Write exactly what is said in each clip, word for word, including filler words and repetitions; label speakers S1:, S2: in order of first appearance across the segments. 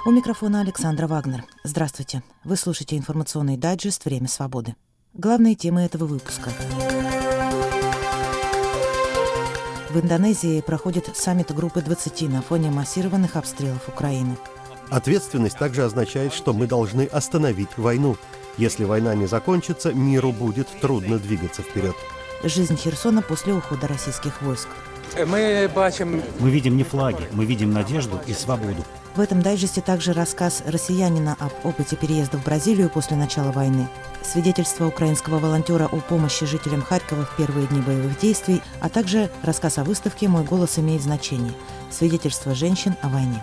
S1: У микрофона Александра Вагнер. Здравствуйте. Вы слушаете информационный дайджест «Время свободы». Главные темы этого выпуска. В Индонезии проходит саммит группы двадцати на фоне массированных обстрелов Украины.
S2: Ответственность также означает, что мы должны остановить войну. Если война не закончится, миру будет трудно двигаться вперед.
S1: Жизнь Херсона после ухода российских войск.
S3: Мы
S4: видим не флаги, мы видим надежду и свободу.
S1: В этом дайджесте также рассказ россиянина об опыте переезда в Бразилию после начала войны, свидетельство украинского волонтера о помощи жителям Харькова в первые дни боевых действий, а также рассказ о выставке «Мой голос имеет значение», свидетельство женщин о войне.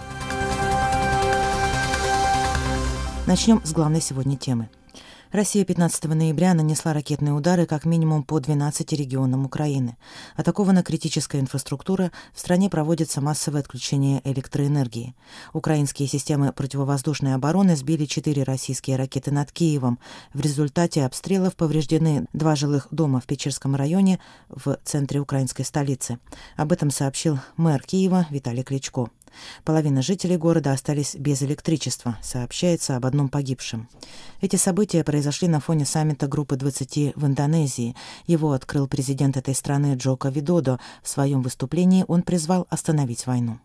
S1: Начнем с главной сегодня темы. Россия пятнадцатого ноября нанесла ракетные удары как минимум по двенадцати регионам Украины. Атакована критическая инфраструктура, в стране проводится массовое отключение электроэнергии. Украинские системы противовоздушной обороны сбили четыре российские ракеты над Киевом. В результате обстрелов повреждены два жилых дома в Печерском районе в центре украинской столицы. Об этом сообщил мэр Киева Виталий Кличко. Половина жителей города остались без электричества, сообщается об одном погибшем. Эти события произошли на фоне саммита группы двадцати в Индонезии. Его открыл президент этой страны Джоко Видодо. В своем выступлении он призвал остановить войну.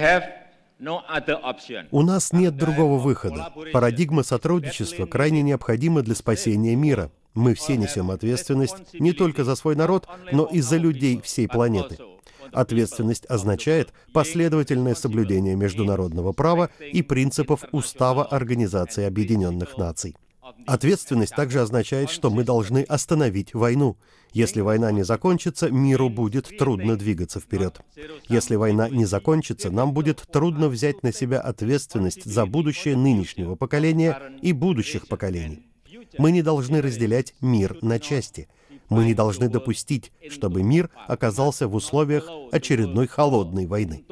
S2: У нас нет другого выхода. Парадигма сотрудничества крайне необходима для спасения мира. Мы все несем ответственность не только за свой народ, но и за людей всей планеты. Ответственность означает последовательное соблюдение международного права и принципов Устава Организации Объединенных Наций. Ответственность также означает, что мы должны остановить войну. Если война не закончится, миру будет трудно двигаться вперед. Если война не закончится, нам будет трудно взять на себя ответственность за будущее нынешнего поколения и будущих поколений. Мы не должны разделять мир на части. Мы не должны допустить, чтобы мир оказался в условиях очередной холодной войны.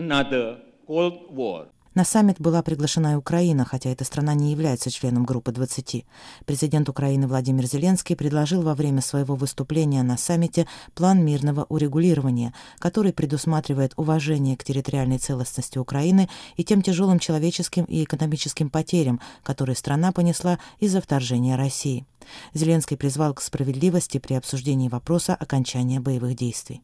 S1: На саммит была приглашена и Украина, хотя эта страна не является членом группы двадцати. Президент Украины Владимир Зеленский предложил во время своего выступления на саммите план мирного урегулирования, который предусматривает уважение к территориальной целостности Украины и тем тяжелым человеческим и экономическим потерям, которые страна понесла из-за вторжения России. Зеленский призвал к справедливости при обсуждении вопроса окончания боевых действий.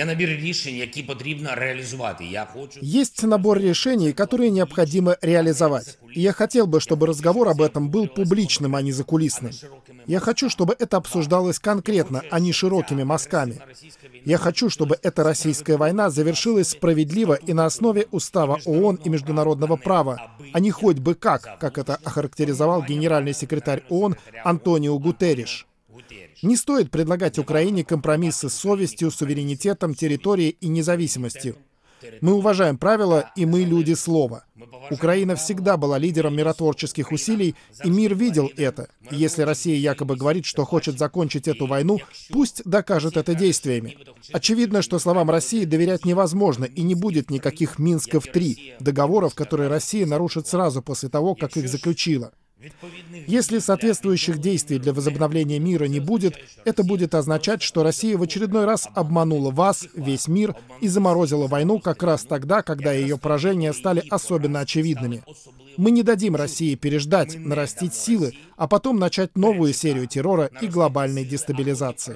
S5: Есть набор решений, которые необходимо реализовать. И я хотел бы, чтобы разговор об этом был публичным, а не закулисным. Я хочу, чтобы это обсуждалось конкретно, а не широкими мазками. Я хочу, чтобы эта российская война завершилась справедливо и на основе Устава ООН и международного права, а не хоть бы как, как это охарактеризовал генеральный секретарь ООН Антонио Гутерриш. Не стоит предлагать Украине компромиссы с совестью, суверенитетом, территорией и независимостью. Мы уважаем правила, и мы люди слова. Украина всегда была лидером миротворческих усилий, и мир видел это. И если Россия якобы говорит, что хочет закончить эту войну, пусть докажет это действиями. Очевидно, что словам России доверять невозможно, и не будет никаких Минсков-три, договоров, которые Россия нарушит сразу после того, как их заключила. Если соответствующих действий для возобновления мира не будет, это будет означать, что Россия в очередной раз обманула вас, весь мир, и заморозила войну как раз тогда, когда ее поражения стали особенно очевидными. Мы не дадим России переждать, нарастить силы, а потом начать новую серию террора и глобальной дестабилизации.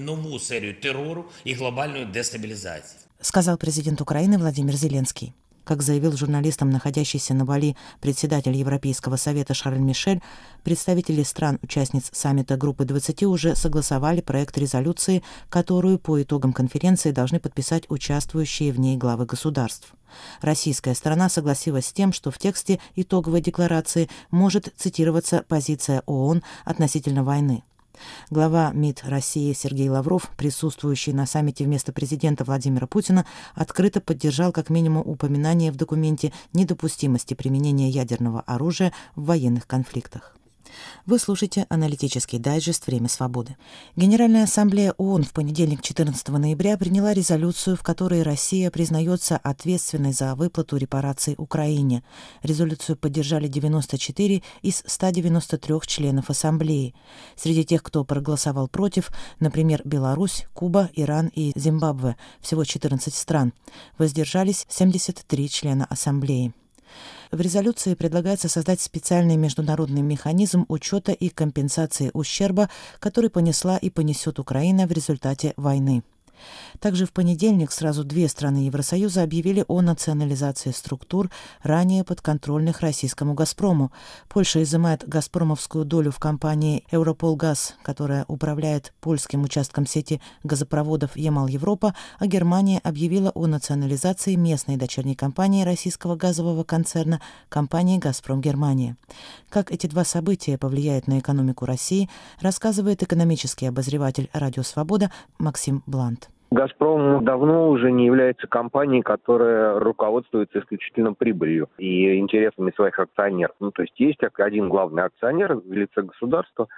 S1: Сказал президент Украины Владимир Зеленский. Как заявил журналистам находящийся на Бали председатель Европейского совета Шарль Мишель, представители стран-участниц саммита группы двадцати уже согласовали проект резолюции, которую по итогам конференции должны подписать участвующие в ней главы государств. Российская сторона согласилась с тем, что в тексте итоговой декларации может цитироваться позиция ООН относительно войны. Глава МИД России Сергей Лавров, присутствующий на саммите вместо президента Владимира Путина, открыто поддержал как минимум упоминание в документе недопустимости применения ядерного оружия в военных конфликтах. Вы слушаете аналитический дайджест «Время свободы». Генеральная ассамблея ООН в понедельник, четырнадцатого ноября, приняла резолюцию, в которой Россия признается ответственной за выплату репараций Украине. Резолюцию поддержали девяносто четыре из ста девяноста трёх членов ассамблеи. Среди тех, кто проголосовал против, например, Беларусь, Куба, Иран и Зимбабве, всего четырнадцать стран. Воздержались семьдесят три члена ассамблеи. В резолюции предлагается создать специальный международный механизм учета и компенсации ущерба, который понесла и понесет Украина в результате войны. Также в понедельник сразу две страны Евросоюза объявили о национализации структур, ранее подконтрольных российскому «Газпрому». Польша изымает газпромовскую долю в компании «Европолгаз», которая управляет польским участком сети газопроводов «Ямал-Европа», а Германия объявила о национализации местной дочерней компании российского газового концерна компании «Газпром Германия». Как эти два события повлияют на экономику России, рассказывает экономический обозреватель «Радио Свобода» Максим Блант.
S3: «Газпром» давно уже не является компанией, которая руководствуется исключительно прибылью и интересами своих акционеров. Ну, то есть есть один главный акционер в лице государства,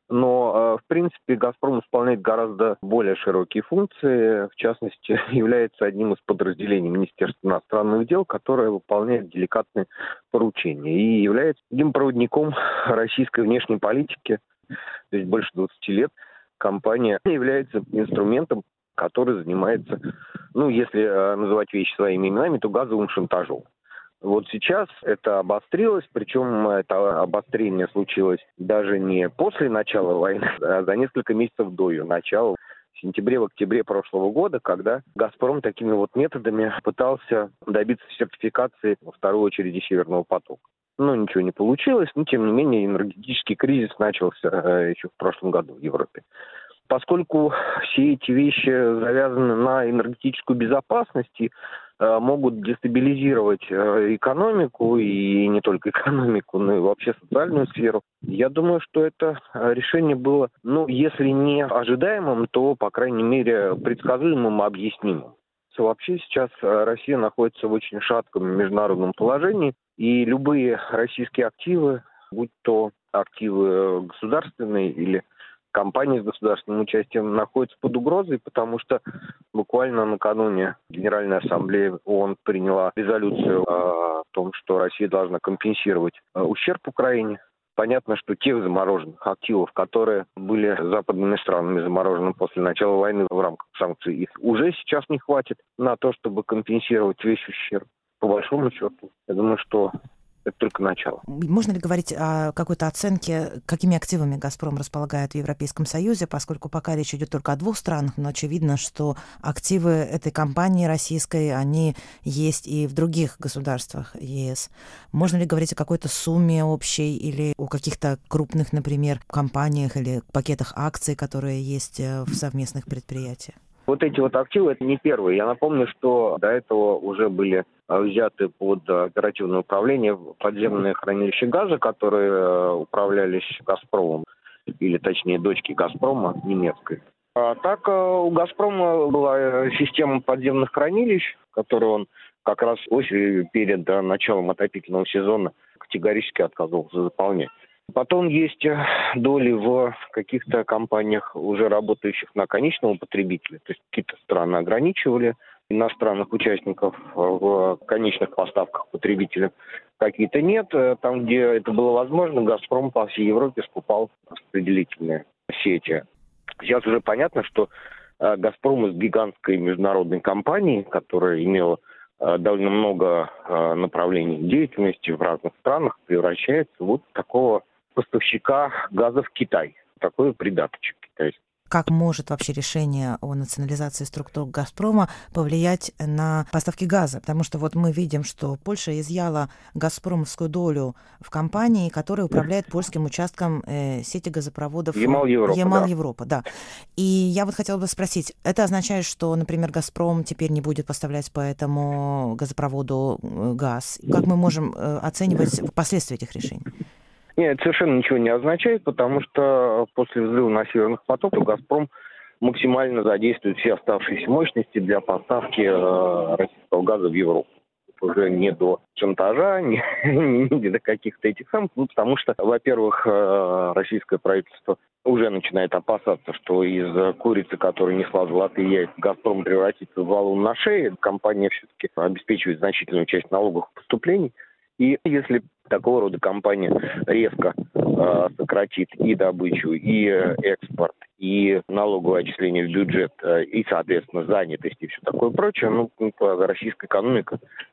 S3: но, в принципе, «Газпром» исполняет гораздо более широкие функции. В частности, является одним из подразделений Министерства иностранных дел, которое выполняет деликатные поручения и является одним проводником российской внешней политики. То есть больше двадцати лет компания является инструментом, который занимается, ну, если э, называть вещи своими именами, то газовым шантажом. Вот сейчас это обострилось, причем это обострение случилось даже не после начала войны, а за несколько месяцев до ее начала, в сентябре, в октябре прошлого года, когда «Газпром» такими вот методами пытался добиться сертификации, во второй очереди, «Северного потока». Ну, ничего не получилось, но, тем не менее, энергетический кризис начался э, еще в прошлом году в Европе. Поскольку все эти вещи завязаны на энергетическую безопасность и э, могут дестабилизировать э, экономику, и не только экономику, но и вообще социальную сферу, я думаю, что это решение было, ну, если не ожидаемым, то, по крайней мере, предсказуемым и объяснимым. Вообще сейчас Россия находится в очень шатком международном положении, и любые российские активы, будь то активы государственные или компании с государственным участием, находятся под угрозой, потому что буквально накануне Генеральная ассамблея ООН приняла резолюцию о том, что Россия должна компенсировать ущерб Украине. Понятно, что тех замороженных активов, которые были западными странами заморожены после начала войны в рамках санкций, их уже сейчас не хватит на то, чтобы компенсировать весь ущерб. По большому счету, я думаю, что это только начало.
S1: Можно ли говорить о какой-то оценке, какими активами «Газпром» располагает в Европейском Союзе, поскольку пока речь идет только о двух странах, но очевидно, что активы этой компании российской, они есть и в других государствах ЕС. Можно ли говорить о какой-то сумме общей или о каких-то крупных, например, компаниях или пакетах акций, которые есть в совместных предприятиях?
S3: Вот эти вот активы, это не первые. Я напомню, что до этого уже были взяты под оперативное управление подземные хранилища газа, которые управлялись «Газпромом», или точнее дочки «Газпрома» немецкой. А так у «Газпрома» была система подземных хранилищ, которую он как раз осенью перед началом отопительного сезона категорически отказывался заполнять. Потом есть доли в каких-то компаниях, уже работающих на конечного потребителя. То есть какие-то страны ограничивали иностранных участников в конечных поставках потребителям. Какие-то нет. Там, где это было возможно, «Газпром» по всей Европе скупал распределительные сети. Сейчас уже понятно, что «Газпром» из гигантской международной компании, которая имела довольно много направлений деятельности в разных странах, превращается в вот такого поставщика газа в Китай. Такой придаточек китайский.
S1: Как может вообще решение о национализации структур «Газпрома» повлиять на поставки газа? Потому что вот мы видим, что Польша изъяла газпромовскую долю в компании, которая управляет польским участком э, сети газопроводов
S3: Ямал-Европа.
S1: Ямал-Европа, да. да. И я вот хотела бы спросить, это означает, что, например, «Газпром» теперь не будет поставлять по этому газопроводу газ? Как мы можем э, оценивать последствия этих решений?
S3: Нет, это совершенно ничего не означает, потому что после взрыва на «Северных потоках» «Газпром» максимально задействует все оставшиеся мощности для поставки э, российского газа в Европу. Уже не до шантажа, не, не до каких-то этих самых, ну, потому что, во-первых, э, российское правительство уже начинает опасаться, что из курицы, которая несла золотые яйца, «Газпром» превратится в валун на шее. Компания все-таки обеспечивает значительную часть налоговых поступлений. И если такого рода компания резко э, сократит и добычу, и э, экспорт, и налоговое отчисление в бюджет, э, и, соответственно, занятость и все такое прочее, ну, российская экономика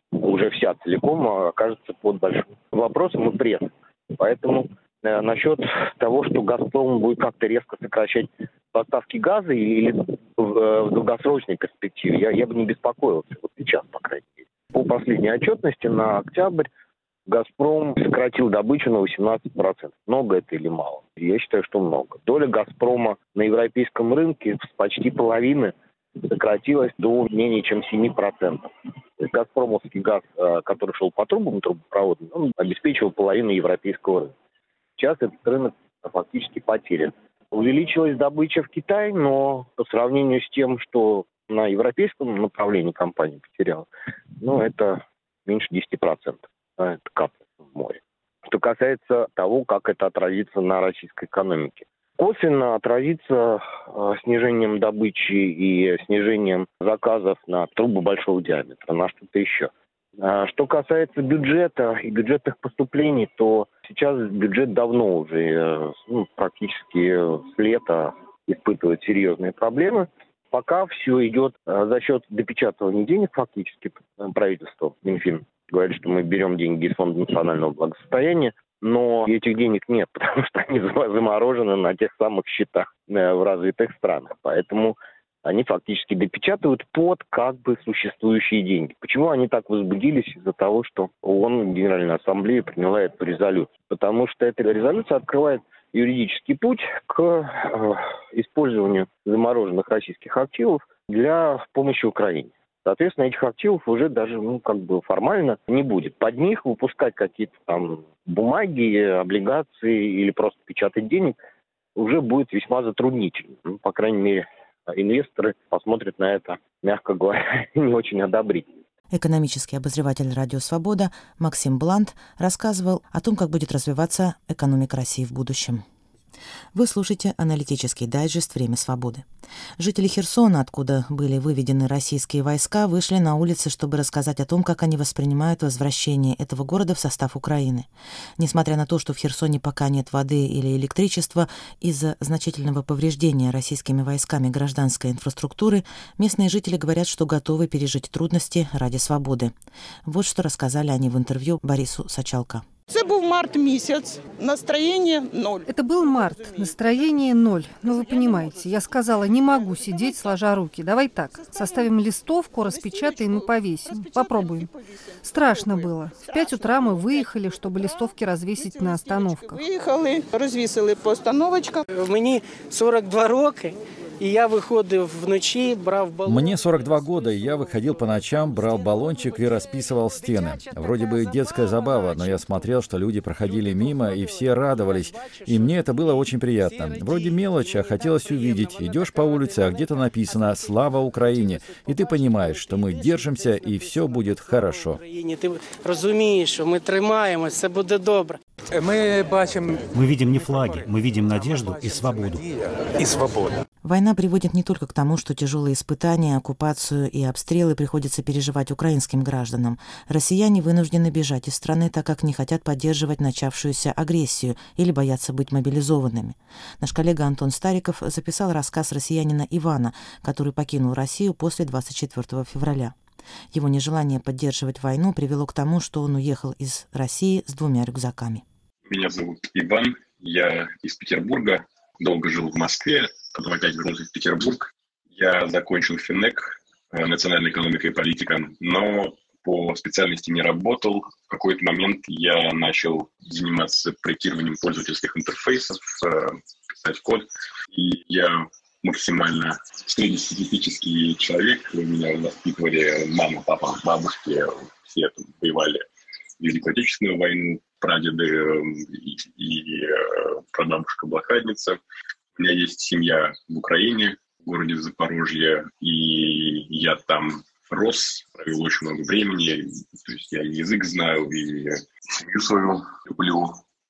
S3: уже вся целиком окажется под большим вопросом и прессом. Поэтому э, насчет того, что «Газпром» будет как-то резко сокращать поставки газа или в, в долгосрочной перспективе, я, я бы не беспокоился, вот сейчас, по крайней мере. По последней отчетности на октябрь «Газпром» сократил добычу на восемнадцать процентов. Много это или мало? Я считаю, что много. Доля «Газпрома» на европейском рынке с почти половины сократилась до менее чем семь процентов. То есть «Газпромовский» газ, который шел по трубам трубопроводным, он обеспечивал половину европейского рынка. Сейчас этот рынок фактически потерян. Увеличилась добыча в Китае, но по сравнению с тем, что на европейском направлении компания потеряла, ну, это меньше десяти процентов. Это капля в море. Что касается того, как это отразится на российской экономике. Косвенно отразится э, снижением добычи и снижением заказов на трубы большого диаметра, на что-то еще. А что касается бюджета и бюджетных поступлений, то сейчас бюджет давно уже э, ну, практически с лета испытывает серьезные проблемы. Пока все идет э, за счет допечатывания денег фактически правительство, Минфин говорит, что мы берем деньги из Фонда национального благосостояния, но этих денег нет, потому что они заморожены на тех самых счетах в развитых странах. Поэтому они фактически допечатывают под как бы существующие деньги. Почему они так возбудились? Из-за того, что ООН, Генеральная Ассамблея, приняла эту резолюцию. Потому что эта резолюция открывает юридический путь к э, использованию замороженных российских активов для помощи Украине. Соответственно, этих активов уже даже, ну, как бы формально не будет. Под них выпускать какие-то там бумаги, облигации или просто печатать денег уже будет весьма затруднительно. Ну, по крайней мере, инвесторы посмотрят на это, мягко говоря, не очень одобрительно.
S1: Экономический обозреватель «Радио Свобода» Максим Блант рассказывал о том, как будет развиваться экономика России в будущем. Вы слушаете аналитический дайджест «Время свободы». Жители Херсона, откуда были выведены российские войска, вышли на улицы, чтобы рассказать о том, как они воспринимают возвращение этого города в состав Украины. Несмотря на то, что в Херсоне пока нет воды или электричества, из-за значительного повреждения российскими войсками гражданской инфраструктуры, местные жители говорят, что готовы пережить трудности ради свободы. Вот что рассказали они в интервью Борису Сачалко.
S6: Это был март месяц, настроение ноль.
S7: Это был март, настроение ноль. Но вы понимаете, я сказала, не могу сидеть сложа руки. Давай так, составим листовку, распечатаем и повесим. Попробуем. Страшно было. В пять утра мы выехали, чтобы листовки развесить на остановках.
S6: Выехали, развесили по остановочкам.
S8: Мені сорок два роки. И я выходил вночи, брал баллон.
S9: Мне сорок два года, и я выходил по ночам, брал баллончик и расписывал стены. Вроде бы детская забава, но я смотрел, что люди проходили мимо, и все радовались. И мне это было очень приятно. Вроде мелочь, а хотелось увидеть. Идешь по улице, а где-то написано «Слава Украине!» И ты понимаешь, что мы держимся, и все будет хорошо.
S8: Ты разумеешь, что мы тримаемся, все будет добро.
S4: Мы видим не флаги, мы видим надежду и свободу.
S10: И свободу.
S1: Война приводит не только к тому, что тяжелые испытания, оккупацию и обстрелы приходится переживать украинским гражданам. Россияне вынуждены бежать из страны, так как не хотят поддерживать начавшуюся агрессию или боятся быть мобилизованными. Наш коллега Антон Стариков записал рассказ россиянина Ивана, который покинул Россию после двадцать четвёртого февраля. Его нежелание поддерживать войну привело к тому, что он уехал из России с двумя рюкзаками.
S11: Меня зовут Иван, я из Петербурга, долго жил в Москве, потом опять вернулся в Петербург. Я закончил ФИНЭК, национальная экономика и политика, но по специальности не работал. В какой-то момент я начал заниматься проектированием пользовательских интерфейсов, писать код, и я максимально среднестатистический человек. Меня воспитывали мама, папа, бабушки, все там воевали в Великую Отечественную войну, прадеды и, и прабабушка-блокадница. У меня есть семья в Украине, в городе Запорожье, и я там рос, провел очень много времени. То есть я язык знаю, и семью свою люблю.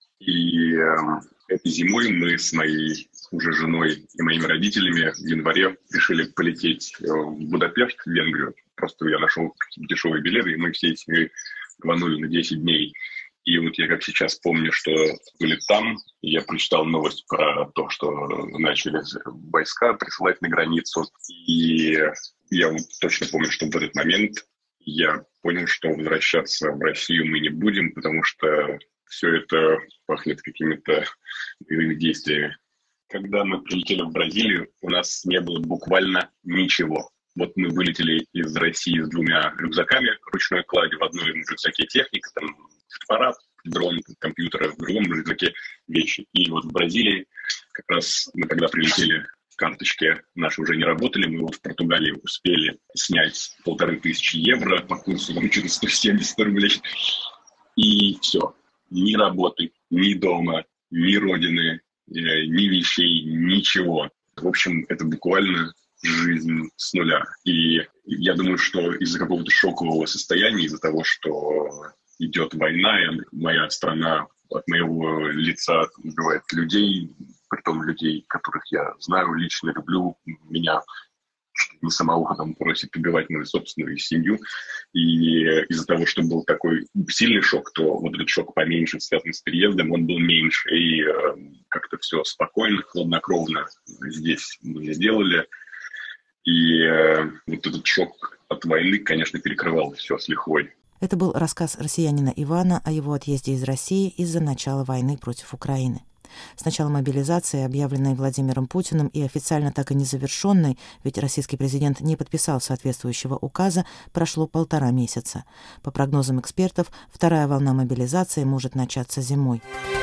S11: И э, этой зимой мы с моей уже женой и моими родителями в январе решили полететь в Будапешт, в Венгрию. Просто я нашел дешевые билеты, и мы всей семьей рванули на десять дней. И вот я как сейчас помню, что были там, и я прочитал новость про то, что начали войска присылать на границу. И я вот точно помню, что в этот момент я понял, что возвращаться в Россию мы не будем, потому что все это пахнет какими-то боевыми действиями. Когда мы прилетели в Бразилию, у нас не было буквально ничего. Вот мы вылетели из России с двумя рюкзаками ручной клади. В одном рюкзаке техника, там фотоаппарат, дрон, компьютер, в другом рюкзаке вещи. И вот в Бразилии как раз мы когда прилетели, карточки наши уже не работали. Мы вот в Португалии успели снять полторы тысячи евро по курсу что-то сто семьдесят рублей. И все. Ни работы, ни дома, ни родины, ни вещей, ничего. В общем, это буквально жизнь с нуля. И я думаю, что из-за какого-то шокового состояния, из-за того, что идет война, и моя страна от моего лица убивает людей, притом людей, которых я знаю лично, люблю, меня не самого там просит убивать мою собственную семью. И из-за того, что был такой сильный шок, то вот этот шок поменьше, связанный с переездом, он был меньше. И э, как-то все спокойно, хладнокровно здесь мы сделали. И э, вот этот шок от войны, конечно, перекрывал все с лихвой.
S1: Это был рассказ россиянина Ивана о его отъезде из России из-за начала войны против Украины. С начала мобилизации, объявленной Владимиром Путиным и официально так и не завершенной, ведь российский президент не подписал соответствующего указа, прошло полтора месяца. По прогнозам экспертов, вторая волна мобилизации может начаться зимой.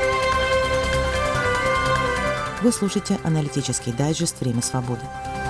S1: Вы слушаете аналитический дайджест «Время свободы».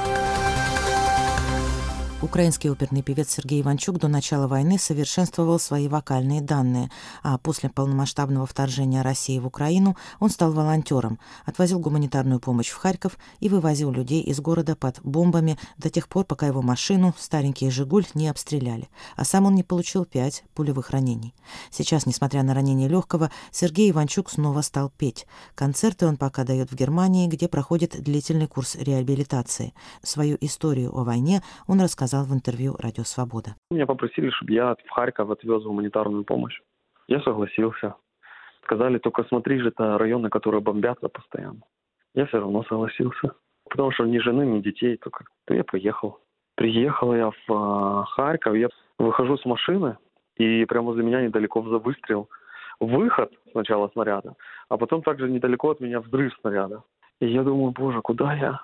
S1: Украинский оперный певец Сергей Иванчук до начала войны совершенствовал свои вокальные данные, а после полномасштабного вторжения России в Украину он стал волонтером, отвозил гуманитарную помощь в Харьков и вывозил людей из города под бомбами до тех пор, пока его машину, старенький «Жигуль», не обстреляли, а сам он не получил пять пулевых ранений. Сейчас, несмотря на ранение легкого, Сергей Иванчук снова стал петь. Концерты он пока дает в Германии, где проходит длительный курс реабилитации. Свою историю о войне он рассказал в интервью «Радио Свобода».
S10: Меня попросили, чтобы я в Харьков отвез гуманитарную помощь. Я согласился. Сказали, только смотри же, это районы, которые бомбятся постоянно. Я все равно согласился. Потому что ни жены, ни детей, только то я поехал. Приехал я в э, Харьков, я выхожу с машины, и прямо возле меня недалеко выстрел. Выход сначала снаряда, а потом также недалеко от меня взрыв снаряда. И я думаю, боже, куда я?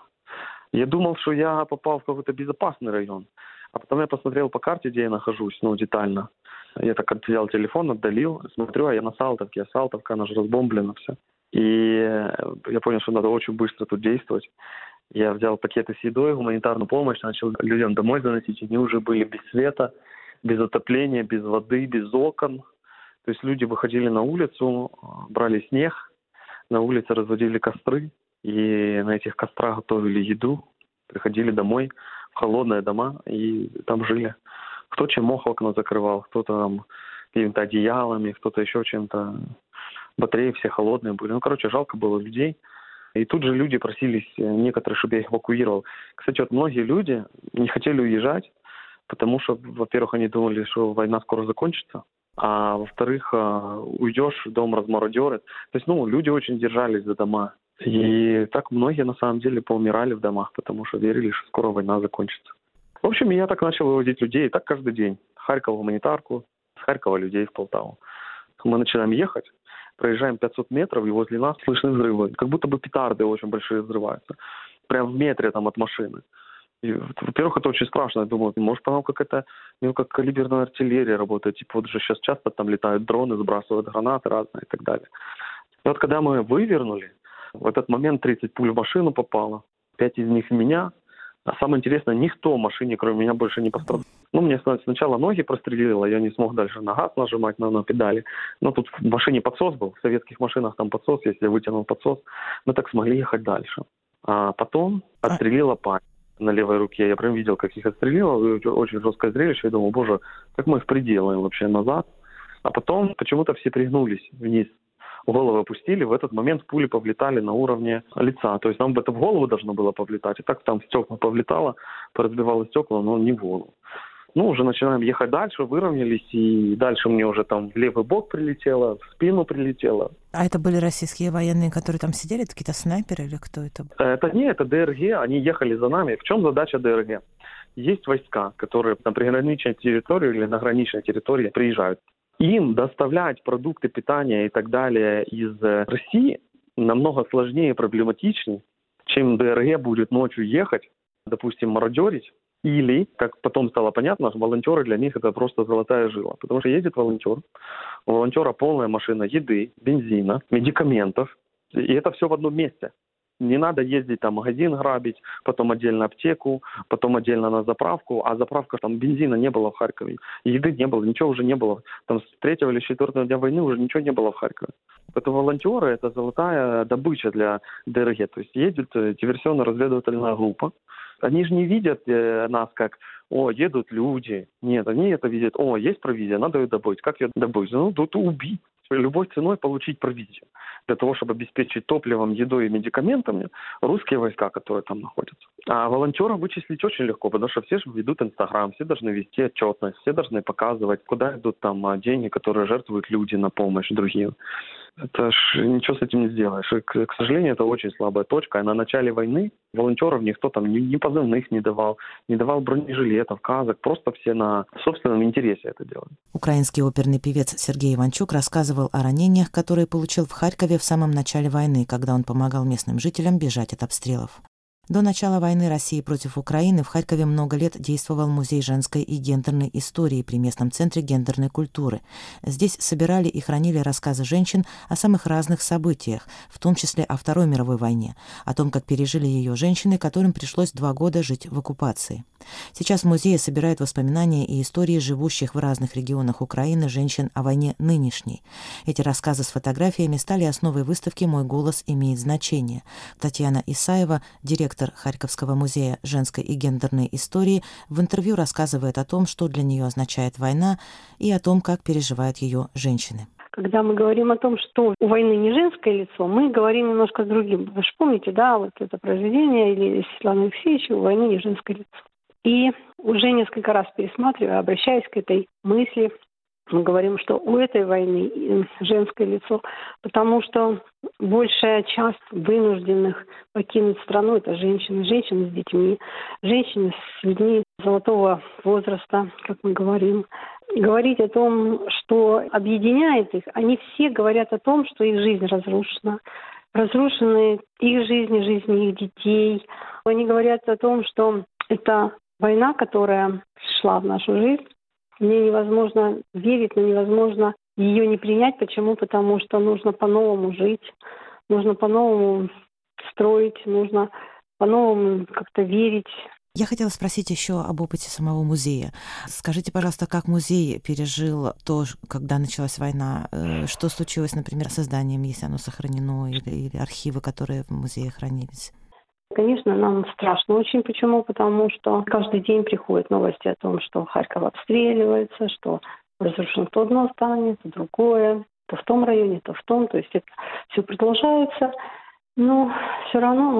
S10: Я думал, что я попал в какой-то безопасный район. А потом я посмотрел по карте, где я нахожусь, ну, детально. Я так взял телефон, отдалил, смотрю, а я на Салтовке. А Салтовка, она же разбомблена все. И я понял, что надо очень быстро тут действовать. Я взял пакеты с едой, гуманитарную помощь, начал людям домой заносить. Они уже были без света, без отопления, без воды, без окон. То есть люди выходили на улицу, брали снег, на улице разводили костры. И на этих кострах готовили еду, приходили домой в холодные дома и там жили. Кто чем мог, окна закрывал, кто-то там какими-то одеялами, кто-то еще чем-то. Батареи все холодные были. Ну, короче, жалко было людей. И тут же люди просились, некоторые, чтобы я их эвакуировал. Кстати, вот многие люди не хотели уезжать, потому что, во-первых, они думали, что война скоро закончится. А во-вторых, уйдешь, дом размародерит. То есть, ну, люди очень держались за дома. И так многие, на самом деле, поумирали в домах, потому что верили, что скоро война закончится. В общем, я так начал вывозить людей, и так каждый день. Харьков гуманитарку, с Харькова людей в Полтаву. Мы начинаем ехать, проезжаем пятьсот метров, и возле нас слышны взрывы. Как будто бы петарды очень большие взрываются. Прям в метре там от машины. И, во-первых, это очень страшно. Я думаю, может, там какая-то мелкокалиберная артиллерия работает. Типа вот же сейчас часто там летают дроны, сбрасывают гранаты разные и так далее. И вот когда мы вывернули, в этот момент тридцать пуль в машину попало, пять из них в меня. А самое интересное, никто в машине, кроме меня, больше не пострадал. Ну, мне сначала ноги прострелило, я не смог дальше на газ нажимать, на, на педали. Но тут в машине подсос был, в советских машинах там подсос, если я вытянул подсос, мы так смогли ехать дальше. А потом отстрелила память на левой руке. Я прям видел, как их отстрелило, очень жесткое зрелище. Я думал, боже, как мы их приделаем вообще назад. А потом почему-то все пригнулись вниз. Головы опустили, в этот момент пули повлетали на уровне лица. То есть нам бы это в голову должно было повлетать. И так там в стекла повлетало, поразбивало стекла, но не в голову. Ну, уже начинаем ехать дальше, выровнялись, и дальше мне уже там в левый бок прилетело, в спину прилетело.
S12: А это были российские военные, которые там сидели? Какие-то снайперы или кто это был?
S10: Это не, это ДРГ, они ехали за нами. В чем задача ДРГ? есть войска, которые на приграничной территории или на граничной территории приезжают. Им доставлять продукты питания и так далее из России намного сложнее и проблематичнее, чем ДРГ будет ночью ехать, допустим, мародерить. Или, как потом стало понятно, волонтеры для них это просто золотая жила. Потому что едет волонтер, у волонтера полная машина еды, бензина, медикаментов. И это все в одном месте. Не надо ездить там магазин грабить, потом отдельно аптеку, потом отдельно на заправку. А заправка, там бензина не было в Харькове, еды не было, ничего уже не было. Там с третьего или четвертого дня войны уже ничего не было в Харькове. Это волонтеры, это золотая добыча для ДРГ. То есть едет диверсионно-разведывательная группа. Они же не видят э, нас как, о, едут люди. Нет, они это видят, о, есть провизия, надо ее добыть. Как ее добыть? Ну, тут убить. Любой ценой получить провизию. Для того, чтобы обеспечить топливом, едой и медикаментами русские войска, которые там находятся. А волонтера вычислить очень легко, потому что все же ведут Инстаграм, все должны вести отчетность, все должны показывать, куда идут там деньги, которые жертвуют люди на помощь другим. Это ж ничего с этим не сделаешь. И, к, к сожалению, это очень слабая точка. И на начале войны волонтеров никто там ни, ни позывных не давал, не давал бронежилетов, касок. Просто все на собственном интересе это делали.
S1: Украинский оперный певец Сергей Иванчук рассказывал о ранениях, которые получил в Харькове в самом начале войны, когда он помогал местным жителям бежать от обстрелов. До начала войны России против Украины в Харькове много лет действовал Музей женской и гендерной истории при местном центре гендерной культуры. Здесь собирали и хранили рассказы женщин о самых разных событиях, в том числе о Второй мировой войне, о том, как пережили ее женщины, которым пришлось два года жить в оккупации. Сейчас в музее собирают воспоминания и истории живущих в разных регионах Украины женщин о войне нынешней. Эти рассказы с фотографиями стали основой выставки «Мой голос имеет значение». Татьяна Исаева, директор Харьковского музея женской и гендерной истории, в интервью рассказывает о том, что для нее означает война, и о том, как переживают ее женщины.
S13: Когда мы говорим о том, что у войны не женское лицо, мы говорим немножко с другим. Вы же помните, да, вот это произведение или Светланы Алексеевича «У войны не женское лицо». И уже несколько раз пересматривая, обращаясь к этой мысли, мы говорим, что у этой войны женское лицо, потому что большая часть вынужденных покинуть страну – это женщины, женщины с детьми, женщины с людьми золотого возраста, как мы говорим. Говорить о том, что объединяет их, они все говорят о том, что их жизнь разрушена. Разрушены их жизни, жизни их детей. Они говорят о том, что это война, которая шла в нашу жизнь. Мне невозможно верить, но невозможно ее не принять. Почему? Потому что нужно по-новому жить, нужно по-новому строить, нужно по-новому как-то верить.
S1: Я хотела спросить еще об опыте самого музея. Скажите, пожалуйста, как музей пережил то, когда началась война? Что случилось, например, с созданием, если оно сохранено, или, или архивы, которые в музее хранились?
S13: Конечно, нам страшно очень. Почему? Потому что каждый день приходят новости о том, что Харьков обстреливается, что разрушено то одно здание, то другое, то в том районе, то в том. То есть это все продолжается. Но все равно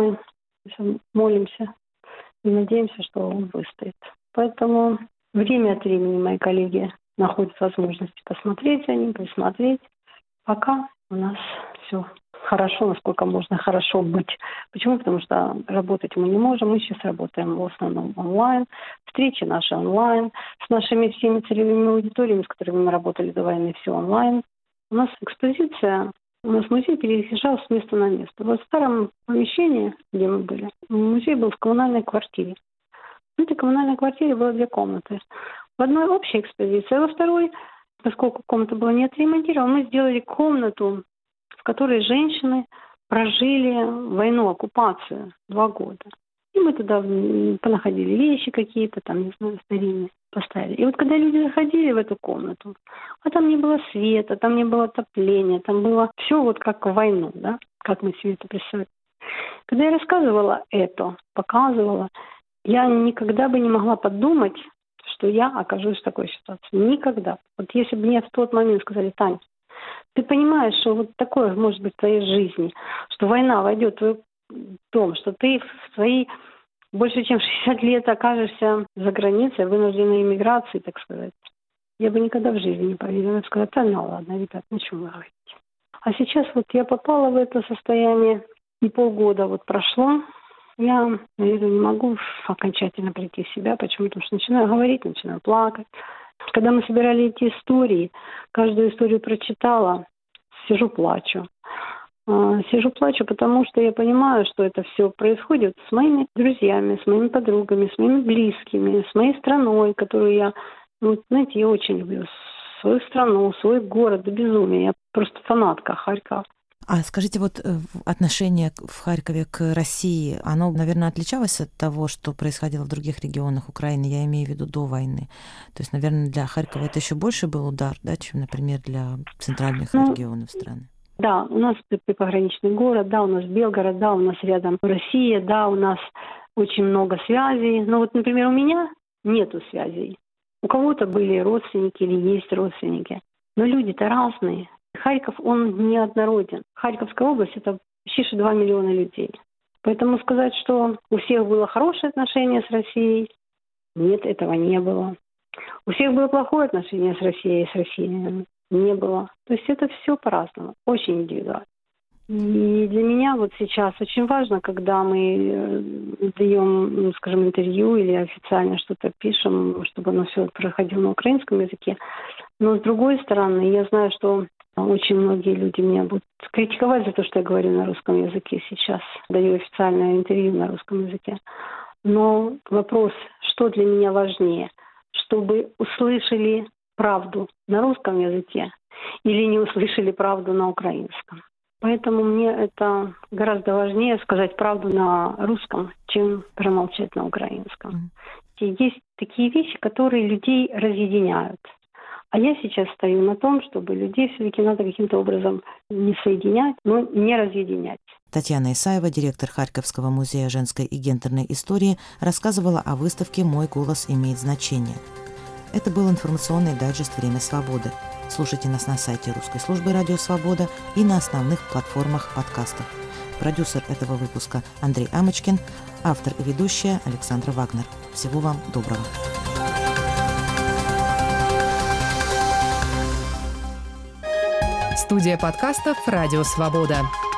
S13: мы молимся и надеемся, что он выстоит. Поэтому время от времени мои коллеги находят возможность посмотреть за ним, присмотреть. Пока у нас все хорошо, насколько можно хорошо быть. Почему? Потому что работать мы не можем. Мы сейчас работаем в основном онлайн. Встречи наши онлайн. С нашими всеми целевыми аудиториями, с которыми мы работали до войны, все онлайн. У нас экспозиция, у нас музей переезжал с места на место. Вот в старом помещении, где мы были, музей был в коммунальной квартире. В этой коммунальной квартире было две комнаты. В одной общая экспозиция, а во второй, поскольку комната была не отремонтирована, мы сделали комнату, в которой женщины прожили войну, оккупацию два года. И мы туда понаходили вещи какие-то, там, не знаю, старинные, поставили. И вот когда люди заходили в эту комнату, а там не было света, там не было отопления, там было все вот как в войну, да, как мы себе это представляем. Когда я рассказывала это, показывала, я никогда бы не могла подумать, что я окажусь в такой ситуации. Никогда. Вот если бы мне в тот момент сказали: Тань, ты понимаешь, что вот такое может быть в твоей жизни, что война войдет в твой дом, что ты в свои больше чем шестьдесят лет окажешься за границей, вынужденной эмиграции, так сказать. Я бы никогда в жизни не поверила. Я бы сказала: да, ну ладно, ребят, ну что вы говорите. А сейчас вот я попала в это состояние, и полгода вот прошло, Я, наверное, не могу окончательно прийти в себя. Почему? Потому что начинаю говорить, начинаю плакать. Когда мы собирали эти истории, каждую историю прочитала, сижу, плачу. Сижу, плачу, потому что я понимаю, что это все происходит с моими друзьями, с моими подругами, с моими близкими, с моей страной, которую я, вот, знаете, я очень люблю свою страну, свой город до безумия. Я просто фанатка Харькова.
S1: А скажите, вот отношение в Харькове к России, оно, наверное, отличалось от того, что происходило в других регионах Украины, я имею в виду до войны? То есть, наверное, для Харькова это еще больше был удар, да, чем, например, для центральных ну, регионов страны?
S13: Да, у нас пограничный город, да, у нас Белгород, да, у нас рядом Россия, да, у нас очень много связей. Но вот, например, у меня нету связей. У кого-то были родственники или есть родственники. Но люди-то разные. Харьков, он неоднороден. Харьковская область – это почти два миллиона людей. Поэтому сказать, что у всех было хорошее отношение с Россией, нет, этого не было. У всех было плохое отношение с Россией и с россиянами. Не было. То есть это все по-разному, очень индивидуально. И для меня вот сейчас очень важно, когда мы даем, скажем, интервью или официально что-то пишем, чтобы оно все проходило на украинском языке. Но с другой стороны, я знаю, что очень многие люди меня будут критиковать за то, что я говорю на русском языке сейчас. Даю официальное интервью на русском языке. Но вопрос, что для меня важнее, чтобы услышали правду на русском языке или не услышали правду на украинском. Поэтому мне это гораздо важнее сказать правду на русском, чем промолчать на украинском. Есть такие вещи, которые людей разъединяют. А я сейчас стою на том, чтобы людей все-таки надо каким-то образом не соединять, но не разъединять.
S1: Татьяна Исаева, директор Харьковского музея женской и гендерной истории, рассказывала о выставке «Мой голос имеет значение». Это был информационный дайджест «Время свободы». Слушайте нас на сайте Русской службы «Радио Свобода» и на основных платформах подкастов. Продюсер этого выпуска Андрей Амочкин, автор и ведущая Александра Вагнер. Всего вам доброго.
S14: Студия подкастов «Радио Свобода».